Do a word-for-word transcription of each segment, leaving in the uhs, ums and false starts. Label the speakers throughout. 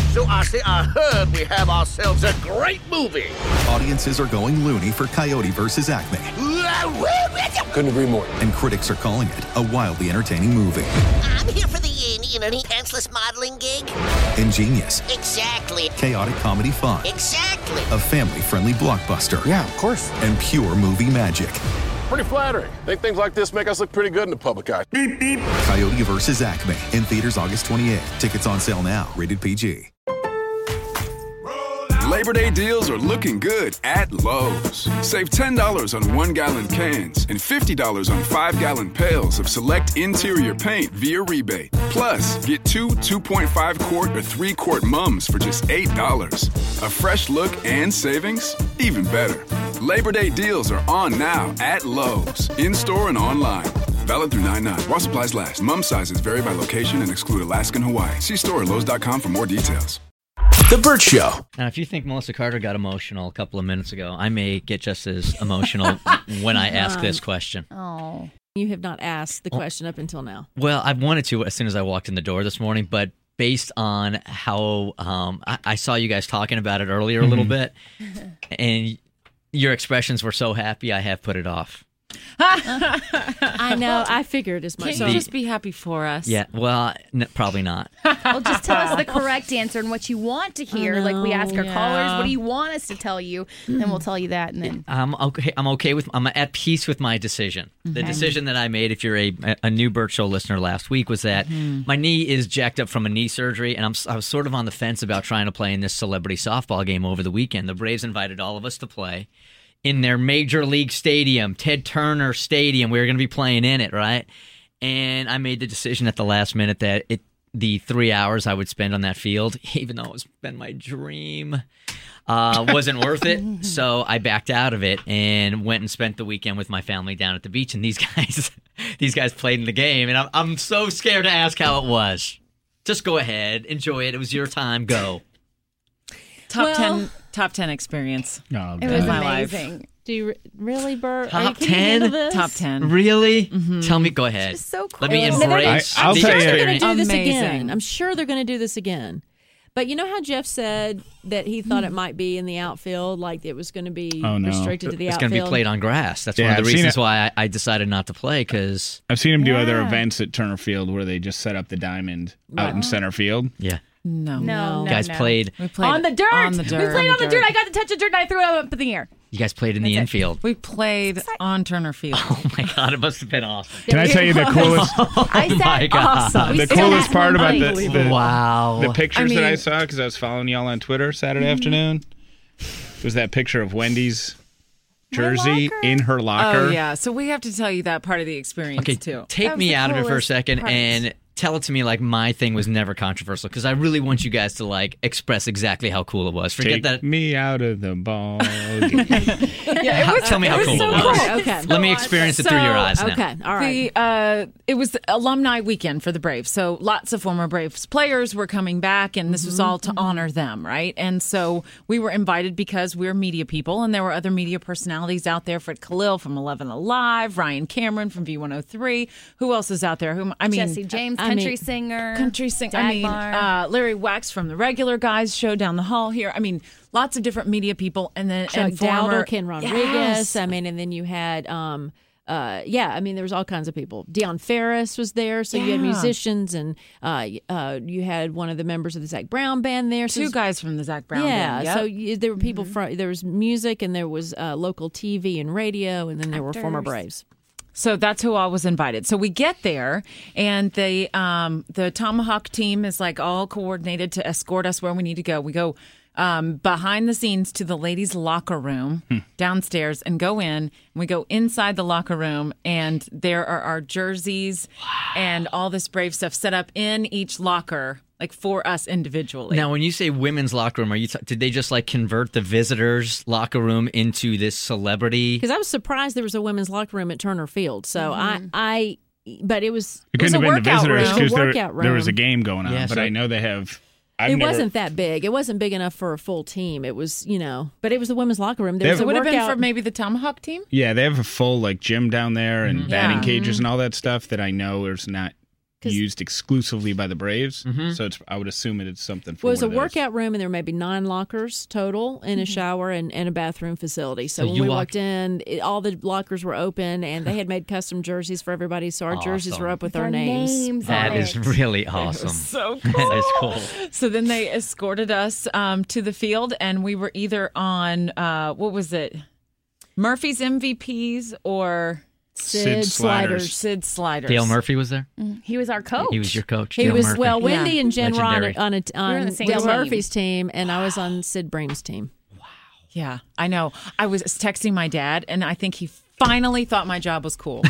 Speaker 1: So I say I heard we have ourselves a great movie.
Speaker 2: Audiences are going loony for Coyote versus Acme.
Speaker 3: Couldn't agree more.
Speaker 2: And critics are calling it a wildly entertaining movie.
Speaker 4: I'm here for the, uh, you know, pantsless modeling gig.
Speaker 2: Ingenious.
Speaker 4: Exactly.
Speaker 2: Chaotic comedy fun.
Speaker 4: Exactly.
Speaker 2: A family-friendly blockbuster.
Speaker 3: Yeah, of course.
Speaker 2: And pure movie magic.
Speaker 3: Pretty flattering. Think things like this make us look pretty good in the public eye. Beep, beep.
Speaker 2: Coyote versus Acme. In theaters August twenty-eighth. Tickets on sale now. Rated P G.
Speaker 5: Labor Day deals are looking good at Lowe's. Save ten dollars on one-gallon cans and fifty dollars on five-gallon pails of select interior paint via rebate. Plus, get two two point five quart or three quart mums for just eight dollars. A fresh look and savings? Even better. Labor Day deals are on now at Lowe's, in-store and online. Valid through nine nine. While supplies last. Mum sizes vary by location and exclude Alaska and Hawaii. See store at lowes dot com for more details.
Speaker 6: The Burt Show.
Speaker 7: Now, if you think Melissa Carter got emotional a couple of minutes ago, I may get just as emotional when I ask this question.
Speaker 8: Oh, you have not asked the question up until now.
Speaker 7: Well, I wanted to as soon as I walked in the door this morning, but based on how um, I, I saw you guys talking about it earlier a little bit, and your expressions were so happy, I have put it off.
Speaker 8: I know. I figured as much.
Speaker 9: Can't you just be happy for us?
Speaker 7: Yeah, well, n- probably not.
Speaker 10: Well, just tell us the correct answer and what you want to hear.
Speaker 8: know,
Speaker 10: Like we ask our
Speaker 9: yeah.
Speaker 10: callers, what do you want us to tell you? Then we'll tell you that. And then
Speaker 7: I'm okay. I'm okay with. I'm at peace with my decision. The decision that I made, if you're a a new Burt Show listener last week, was that my knee is jacked up from a knee surgery, and I'm I was sort of on the fence about trying to play in this celebrity softball game over the weekend. The Braves invited all of us to play in their major league stadium, Ted Turner Stadium. We were going to be playing in it, right? And I made the decision at the last minute that it the three hours I would spend on that field, even though it's been my dream, uh, wasn't worth it. So I backed out of it and went and spent the weekend with my family down at the beach. And these guys, these guys played in the game, and I'm I'm so scared to ask how it was. Just go ahead, enjoy it. It was your time. Go.
Speaker 9: Top
Speaker 8: Well-
Speaker 9: ten, top ten experience.
Speaker 11: Oh,
Speaker 10: it was
Speaker 9: my life.
Speaker 10: amazing.
Speaker 8: Do you re- really, Bert?
Speaker 7: Top
Speaker 8: Can you
Speaker 7: ten?
Speaker 8: handle this?
Speaker 9: Top ten.
Speaker 7: Really? Tell me. Go ahead.
Speaker 10: It's so cool.
Speaker 7: Let me
Speaker 10: No, they're-
Speaker 7: embrace
Speaker 11: I- I'll
Speaker 7: the
Speaker 11: tell
Speaker 8: I'm
Speaker 11: you-
Speaker 8: sure they're going
Speaker 7: experience.
Speaker 8: to do this
Speaker 9: Amazing.
Speaker 8: again. I'm sure they're going to do this again. But you know how Jeff said that he thought it might be in the outfield, like it was going to be
Speaker 11: Oh, no.
Speaker 8: restricted to the
Speaker 7: It's
Speaker 8: outfield?
Speaker 7: going to be played on grass. That's
Speaker 11: Yeah,
Speaker 7: one of
Speaker 11: I've
Speaker 7: the
Speaker 11: seen
Speaker 7: reasons
Speaker 11: it.
Speaker 7: why I, I decided not to play, because,
Speaker 11: I've seen him do other
Speaker 8: Yeah.
Speaker 11: events at Turner Field where they just set up the diamond out in center field.
Speaker 7: yeah.
Speaker 9: No.
Speaker 10: No, no,
Speaker 7: You guys
Speaker 10: no.
Speaker 7: played
Speaker 9: We played
Speaker 10: on the dirt.
Speaker 9: On the dirt.
Speaker 10: We played on the dirt. I got to touch the dirt and I threw it up in the air.
Speaker 7: You guys played in the
Speaker 10: That's it.
Speaker 7: infield.
Speaker 9: We played on Turner Field.
Speaker 7: Oh, my God. It must have been awesome.
Speaker 11: Can I tell you the coolest
Speaker 10: I said
Speaker 7: my God.
Speaker 10: awesome.
Speaker 11: the
Speaker 10: We still
Speaker 11: coolest
Speaker 10: had
Speaker 11: part about the,
Speaker 10: unbelievable.
Speaker 11: the,
Speaker 7: Wow.
Speaker 11: the pictures
Speaker 9: I
Speaker 11: that I
Speaker 9: mean-
Speaker 11: saw, because I was following y'all on Twitter Saturday afternoon, was that picture of Wendy's jersey
Speaker 10: locker?
Speaker 11: in her locker.
Speaker 9: Oh, yeah. So we have to tell you that part of the experience,
Speaker 7: Okay,
Speaker 9: too.
Speaker 7: take
Speaker 10: That was
Speaker 7: me
Speaker 10: the
Speaker 7: out of it for a
Speaker 10: coolest
Speaker 7: second
Speaker 10: part.
Speaker 7: and tell it to me like my thing was never controversial, because I really want you guys to like express exactly how cool it was. Forget
Speaker 11: Take
Speaker 7: that.
Speaker 11: me out of the ball. game.
Speaker 9: Yeah, it was,
Speaker 7: Tell me
Speaker 9: it
Speaker 7: how
Speaker 9: was
Speaker 7: cool
Speaker 9: so
Speaker 7: it was.
Speaker 9: cool.
Speaker 8: Okay.
Speaker 7: Let me experience it through your eyes now.
Speaker 8: Okay. All right.
Speaker 9: The, uh, it was the alumni weekend for the Braves. So lots of former Braves players were coming back, and this was all to honor them, right? And so we were invited because we're media people, and there were other media personalities out there. Fred Khalil from eleven Alive, Ryan Cameron from V one oh three. Who else is out there? Who I mean,
Speaker 10: Jesse James,
Speaker 8: I
Speaker 10: country
Speaker 8: mean-
Speaker 10: singer.
Speaker 9: country singer. I mean,
Speaker 10: Dagmar.
Speaker 9: uh, Larry Wax from the Regular Guys show down the hall here. I mean, lots of different media people, and then
Speaker 8: Chuck
Speaker 9: and former
Speaker 8: Dowdle, Ken Rodriguez.
Speaker 9: Yes.
Speaker 8: I mean, and then you had, um, uh, yeah, I mean, there was all kinds of people. Deion Ferris was there, so you had
Speaker 9: Yeah.
Speaker 8: musicians, and uh, uh, you had one of the members of the Zach Brown band there. So
Speaker 9: Two
Speaker 8: it's-
Speaker 9: guys from the Zach Brown
Speaker 8: yeah,
Speaker 9: band. Yep.
Speaker 8: so you, there were people from there was music, and there was uh, local T V and radio, and then there were former
Speaker 10: Actors.
Speaker 8: Braves.
Speaker 9: So that's who all was invited. So we get there, and the um, the Tomahawk team is like all coordinated to escort us where we need to go. We go um, behind the scenes to the ladies' locker room downstairs and go in. And we go inside the locker room, and there are our jerseys and all this Brave stuff set up in each locker, like for us individually.
Speaker 7: Now, when you say women's locker room, are you t- did they just like convert the visitors' locker room into this celebrity?
Speaker 8: Because I was surprised there was a women's locker room at Turner Field. So I, I, but it was
Speaker 11: It
Speaker 8: it was
Speaker 11: couldn't
Speaker 8: a
Speaker 11: have been the
Speaker 8: workout
Speaker 11: visitors
Speaker 8: room.
Speaker 11: because
Speaker 8: A
Speaker 11: there,
Speaker 8: workout room.
Speaker 11: there was a game going on.
Speaker 7: Yeah,
Speaker 11: but
Speaker 7: so-
Speaker 11: I know they have. I've
Speaker 8: It
Speaker 11: never,
Speaker 8: wasn't that big. It wasn't big enough for a full team. It was, you know, but it was the women's locker room. There
Speaker 11: They
Speaker 8: was
Speaker 11: have-
Speaker 8: a
Speaker 9: it would have been
Speaker 8: workout.
Speaker 9: for maybe the Tomahawk team.
Speaker 11: Yeah, they have a full like gym down there and batting
Speaker 9: Yeah.
Speaker 11: cages and all that stuff that I know there's not used exclusively by the Braves.
Speaker 7: Mhm.
Speaker 11: So it's, I would assume it is something for
Speaker 8: Well, it was a
Speaker 11: one of those.
Speaker 8: workout room, and there may be nine lockers total, and a shower and, and a bathroom facility. So,
Speaker 7: So
Speaker 8: when
Speaker 7: you
Speaker 8: we
Speaker 7: walked-
Speaker 8: walked in, it, all the lockers were open, and they had made custom jerseys for everybody. So our jerseys
Speaker 7: Awesome.
Speaker 8: were up with
Speaker 10: With
Speaker 8: our
Speaker 10: our
Speaker 8: names.
Speaker 10: names
Speaker 7: That
Speaker 10: on
Speaker 7: is
Speaker 10: it.
Speaker 7: really awesome.
Speaker 9: So
Speaker 7: That is cool.
Speaker 9: So then they escorted us um, to the field, and we were either on, uh, what was it? Murphy's M V Ps or
Speaker 8: Sid Sliders.
Speaker 9: Sid Sliders.
Speaker 7: Dale Murphy was there.
Speaker 10: He was our coach.
Speaker 7: He was your coach.
Speaker 8: He
Speaker 7: Dale
Speaker 8: was
Speaker 7: Murphy.
Speaker 8: well. Wendy
Speaker 9: Yeah.
Speaker 8: and Jen were on,
Speaker 7: Legendary.
Speaker 8: a, on, a,
Speaker 10: were on
Speaker 8: on
Speaker 10: the same
Speaker 8: Dale
Speaker 10: team.
Speaker 8: Murphy's team, and I was on Sid Bream's team.
Speaker 9: Yeah, I know. I was texting my dad, and I think he finally thought my job was cool.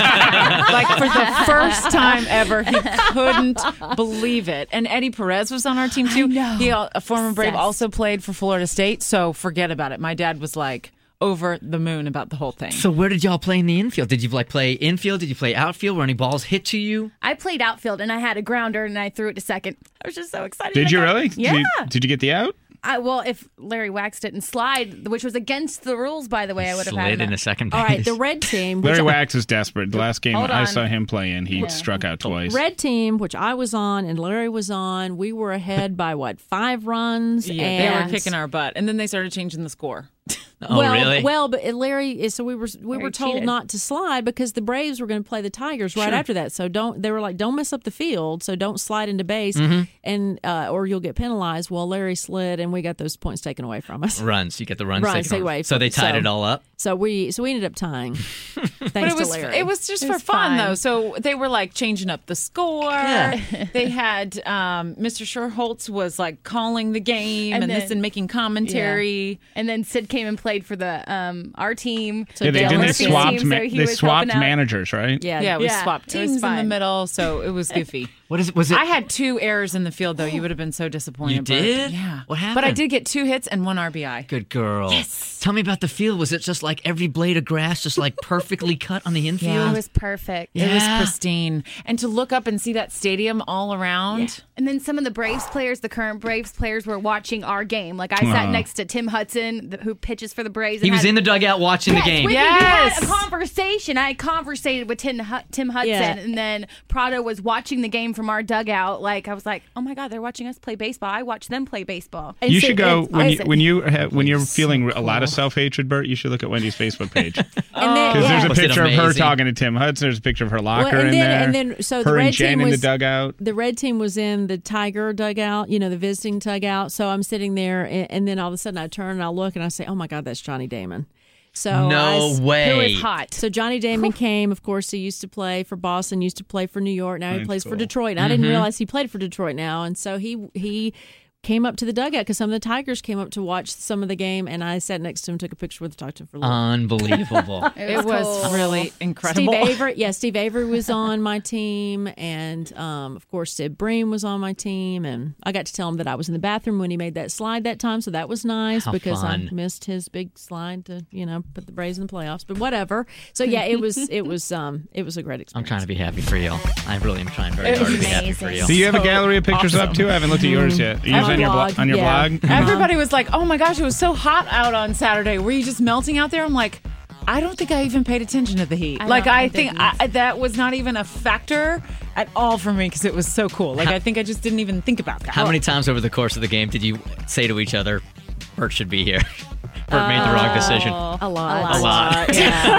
Speaker 9: Like for the first time ever, he couldn't believe it. And Eddie Perez was on our team too.
Speaker 10: know.
Speaker 9: He, a former Brave,
Speaker 10: Obsessed.
Speaker 9: also played for Florida State. So forget about it. My dad was like over the moon about the whole thing.
Speaker 7: So where did y'all play in the infield? Did you like play infield? Did you play outfield? Were any balls hit to you?
Speaker 10: I played outfield and I had a grounder and I threw it to second. I was just so excited.
Speaker 11: Did
Speaker 10: about
Speaker 11: you
Speaker 10: that.
Speaker 11: really?
Speaker 10: Yeah.
Speaker 11: Did you, did you get the out?
Speaker 10: I, well, if Larry Wax didn't slide, which was against the rules, by the way, I would have had
Speaker 7: Slid
Speaker 10: him.
Speaker 7: into second base.
Speaker 8: All right, the red team. which
Speaker 11: Larry
Speaker 8: I-
Speaker 11: Wax is desperate. The last game
Speaker 10: Hold
Speaker 11: I
Speaker 10: on.
Speaker 11: saw him play in, he struck out twice.
Speaker 8: Red team, which I was on and Larry was on, we were ahead by what, five runs?
Speaker 9: Yeah,
Speaker 8: and
Speaker 9: they were kicking our butt, and then they started changing the score.
Speaker 7: Oh,
Speaker 8: well,
Speaker 7: really?
Speaker 8: Well, but Larry, so we were we
Speaker 10: Larry
Speaker 8: were told
Speaker 10: cheated.
Speaker 8: not to slide because the Braves were going to play the Tigers right
Speaker 7: Sure.
Speaker 8: after that. So don't they were like, don't mess up the field. So don't slide into base,
Speaker 7: Mm-hmm.
Speaker 8: and uh, or you'll get penalized. Well, Larry slid, and we got those points taken away from us.
Speaker 7: Runs. You get the runs
Speaker 8: Runs
Speaker 7: taken
Speaker 8: taken
Speaker 7: away.
Speaker 8: away
Speaker 7: So
Speaker 8: from-
Speaker 7: they tied
Speaker 8: so-
Speaker 7: it all up.
Speaker 8: So we so we ended up tying. Thanks
Speaker 9: But it was
Speaker 8: to Larry.
Speaker 9: it was just
Speaker 10: It
Speaker 9: for
Speaker 10: was
Speaker 9: fun
Speaker 10: fine.
Speaker 9: though. So they were like changing up the score.
Speaker 7: Yeah.
Speaker 9: They had um, Mister Sherholtz was like calling the game
Speaker 10: And
Speaker 9: and, this
Speaker 10: then-
Speaker 9: and making commentary.
Speaker 10: And then Sid came and played for the um our team.
Speaker 8: So
Speaker 11: Yeah, they
Speaker 8: Dale
Speaker 11: didn't. They
Speaker 8: Murphy's
Speaker 11: swapped.
Speaker 10: team,
Speaker 11: ma-
Speaker 10: so he
Speaker 11: they
Speaker 10: was
Speaker 11: swapped
Speaker 10: helping out.
Speaker 11: managers, right?
Speaker 8: Yeah,
Speaker 9: Yeah, we
Speaker 10: Yeah,
Speaker 9: swapped
Speaker 10: it was
Speaker 9: teams in the
Speaker 10: fun.
Speaker 9: middle, so it was goofy.
Speaker 7: What is it? Was it?
Speaker 9: I had two errors in the field though. You would have been so disappointed.
Speaker 7: You
Speaker 9: Bert.
Speaker 7: did?
Speaker 9: Yeah.
Speaker 7: What
Speaker 9: But I
Speaker 7: happened?
Speaker 9: did get two hits and one R B I.
Speaker 7: Good girl. Yes. Tell me about the field. Was it just like every blade of grass just like perfectly cut on the infield?
Speaker 10: It was perfect.
Speaker 9: It was
Speaker 7: Yeah.
Speaker 9: pristine. And to look up and see that stadium all around.
Speaker 10: And then some of the Braves players, the current Braves players, were watching our game. Like I sat
Speaker 11: Wow.
Speaker 10: next to Tim Hudson, th- who pitches for the Braves.
Speaker 7: He
Speaker 10: and
Speaker 7: was
Speaker 10: had-
Speaker 7: in the dugout watching
Speaker 10: Yes,
Speaker 7: the game.
Speaker 10: with me.
Speaker 9: Yes.
Speaker 10: We had a conversation. I conversated with Tim, Hu- Tim Hudson,
Speaker 8: Yeah.
Speaker 10: and then Prado was watching the game from our dugout. Like I was like, "Oh my God, they're watching us play baseball. I watch them play baseball."
Speaker 8: And
Speaker 11: You
Speaker 8: so
Speaker 11: should go
Speaker 8: it's-
Speaker 11: when you
Speaker 10: Isaac.
Speaker 11: when you have, when you're feeling a lot of self hatred, Bert. You should look at Wendy's Facebook page because
Speaker 8: And then,
Speaker 11: there's
Speaker 8: yeah.
Speaker 11: a
Speaker 7: Was it
Speaker 11: picture of her
Speaker 7: amazing?
Speaker 11: talking to Tim Hudson. There's a picture of her locker
Speaker 8: Well, and
Speaker 11: in
Speaker 8: then-
Speaker 11: there.
Speaker 8: and then- so the
Speaker 11: her
Speaker 8: red
Speaker 11: and Jen
Speaker 8: team
Speaker 11: in the
Speaker 8: was-
Speaker 11: dugout.
Speaker 8: the red team was in the Tiger dugout, you know, the visiting dugout. So I'm sitting there, and, and then all of a sudden I turn and I look and I say, "Oh my God, that's Johnny Damon." So
Speaker 7: No
Speaker 8: I s-
Speaker 7: way.
Speaker 10: Who is hot?
Speaker 8: So Johnny Damon came. Of course, he used to play for Boston, used to play for New York. Now he
Speaker 11: That's
Speaker 8: plays for
Speaker 11: cool.
Speaker 8: Detroit. And I didn't realize he played for Detroit now. And so he he came up to the dugout because some of the Tigers came up to watch some of the game, and I sat next to him, took a picture with him, talked to him for a little.
Speaker 7: Unbelievable.
Speaker 9: It was
Speaker 10: cool.
Speaker 9: really incredible.
Speaker 8: Steve Avery, yeah, Steve Avery was on my team, and um, of course Sid Bream was on my team, and I got to tell him that I was in the bathroom when he made that slide that time, so that was nice
Speaker 7: How
Speaker 8: because
Speaker 7: fun.
Speaker 8: I missed his big slide to you know put the Braves in the playoffs, but whatever. So yeah, it was it was um it was a great
Speaker 7: I'm
Speaker 8: experience.
Speaker 7: trying to be happy for you. I really am trying very
Speaker 10: It
Speaker 7: hard to
Speaker 10: was
Speaker 7: be happy for
Speaker 10: amazing.
Speaker 7: you.
Speaker 11: Do you have a
Speaker 9: So
Speaker 11: gallery of pictures up
Speaker 9: awesome.
Speaker 11: too? I haven't looked at yours yet. Are you
Speaker 8: On
Speaker 11: on your
Speaker 8: blog,
Speaker 11: blog? On your
Speaker 8: yeah.
Speaker 11: blog?
Speaker 9: Everybody was like, "Oh my gosh, it was so hot out on Saturday. Were you just melting out there?" I'm like, I don't think I even paid attention to the heat.
Speaker 10: I
Speaker 9: like
Speaker 10: know,
Speaker 9: I,
Speaker 10: I
Speaker 9: think
Speaker 10: didn't.
Speaker 9: I, that was not even a factor at all for me because it was so cool. Like I think I just didn't even think about that.
Speaker 7: How many times over the course of the game did you say to each other, Bert should be here? Bert made the wrong decision.
Speaker 8: A lot.
Speaker 7: A lot.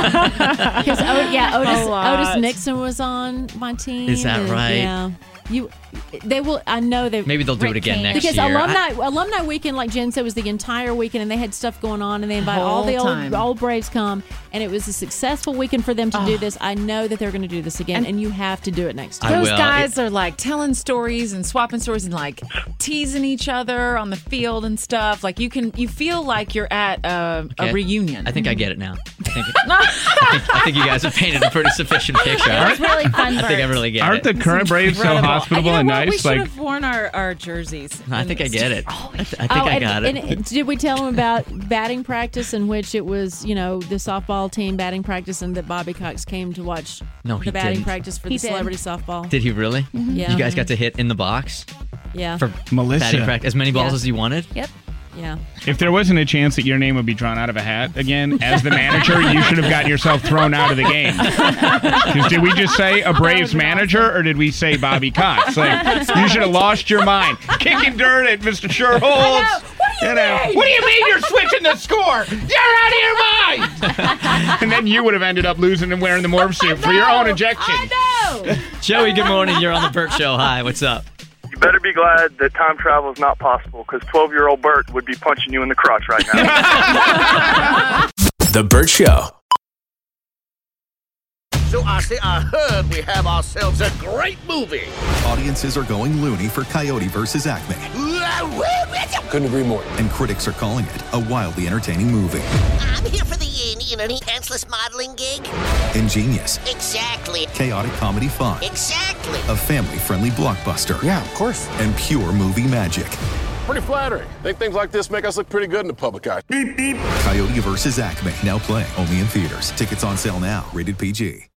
Speaker 8: Yeah. Because yeah, Otis,
Speaker 9: A lot.
Speaker 8: Otis Nixon was on my team.
Speaker 7: Is that
Speaker 8: and,
Speaker 7: right?
Speaker 8: Yeah. You, they will. I know they.
Speaker 7: Maybe they'll do it
Speaker 10: Rick
Speaker 7: again
Speaker 10: Kane.
Speaker 7: next
Speaker 8: Because
Speaker 7: year.
Speaker 8: alumni alumni weekend, like Jen said, was the entire weekend, and they had stuff going on, and they invite all
Speaker 9: Whole
Speaker 8: the old
Speaker 9: time.
Speaker 8: old Braves come, and it was a successful weekend for them to do this. I know that they're going to do this again, and, you have to do it next
Speaker 7: I
Speaker 8: time.
Speaker 9: Those
Speaker 7: will.
Speaker 9: guys are like telling stories and swapping stories and like teasing each other on the field and stuff. Like you can, you feel like you're at a,
Speaker 7: Okay.
Speaker 9: a reunion.
Speaker 7: I think I get it now. I think, I, think, I think you guys have painted a pretty sufficient picture.
Speaker 10: It was really fun.
Speaker 7: I think I
Speaker 10: Bert.
Speaker 7: really get
Speaker 11: Aren't
Speaker 7: it.
Speaker 11: the current Braves so
Speaker 9: Incredible.
Speaker 11: hospitable
Speaker 9: you know
Speaker 11: and
Speaker 9: what? We
Speaker 11: nice?
Speaker 9: should
Speaker 11: Like
Speaker 9: have worn our, our jerseys.
Speaker 7: I think I get it. I, th- I think
Speaker 8: Oh,
Speaker 7: I
Speaker 8: and-
Speaker 7: got it.
Speaker 8: and did we tell them about batting practice in which it was, you know, the softball team batting practice and that Bobby Cox came to watch
Speaker 7: No, he
Speaker 8: the batting
Speaker 7: didn't.
Speaker 8: practice for
Speaker 10: He
Speaker 8: the
Speaker 10: did.
Speaker 8: celebrity softball?
Speaker 7: Did he really?
Speaker 8: Yeah.
Speaker 7: You guys got to hit in the box
Speaker 8: Yeah.
Speaker 7: for
Speaker 11: Melissa.
Speaker 7: batting practice as many balls
Speaker 8: Yeah.
Speaker 7: as you wanted?
Speaker 10: Yep.
Speaker 8: Yeah.
Speaker 11: If there wasn't a chance that your name would be drawn out of a hat again as the manager, you should have gotten yourself thrown out of the game. Because did we just say a Braves manager, or did we say Bobby Cox? Like, you should have lost your mind. Kicking dirt at Mister Sherholtz.
Speaker 9: What do you,
Speaker 11: You know,
Speaker 9: mean?
Speaker 11: what do you mean you're switching the score? You're out of your mind! And then you would have ended up losing and wearing the morph suit for your own ejection.
Speaker 9: I know.
Speaker 7: Joey, good morning. You're on the Burt Show. Hi, what's up?
Speaker 6: You better be glad that time travel is not possible, because twelve-year-old Bert would be punching you in the crotch right now.
Speaker 12: The Burt Show.
Speaker 1: So I say I heard we have ourselves a great movie.
Speaker 2: Audiences are going loony for Coyote versus Acme.
Speaker 3: Couldn't agree more.
Speaker 2: And critics are calling it a wildly entertaining movie.
Speaker 4: I'm here for the, uh, you know, pantsless modeling gig.
Speaker 2: Ingenious,
Speaker 4: Exactly.
Speaker 2: chaotic comedy fun,
Speaker 4: Exactly.
Speaker 2: a family-friendly blockbuster,
Speaker 3: Yeah, of course.
Speaker 2: and pure movie magic.
Speaker 3: Pretty flattering. Think things like this make us look pretty good in the public eye.
Speaker 2: Coyote versus Acme, now playing only in theaters. Tickets on sale now, rated P G.